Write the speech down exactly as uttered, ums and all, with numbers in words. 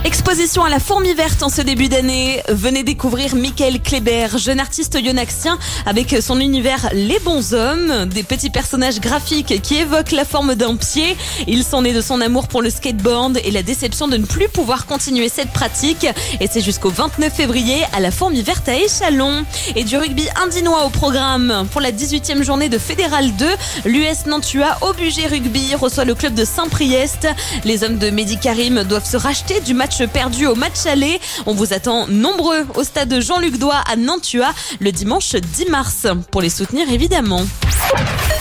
Exposition à la Fourmi Verte en ce début d'année. Venez découvrir Michael Kléber, jeune artiste yonaxien avec son univers Les Bons Hommes, des petits personnages graphiques qui évoquent la forme d'un pied. Il s'en est de son amour pour le skateboard et la déception de ne plus pouvoir continuer cette pratique. Et c'est jusqu'au vingt-neuf février à la Fourmi Verte à Échallon. Et du rugby indinois au programme. Pour la dix-huitième journée de Fédéral deux, l'U S Nantua Aubugé Rugby reçoit le club de Saint-Priest. Les hommes de Mehdi Karim doivent se racheter du match perdu au match aller. On vous attend nombreux au stade Jean-Luc Doigt à Nantua le dimanche dix mars pour les soutenir évidemment.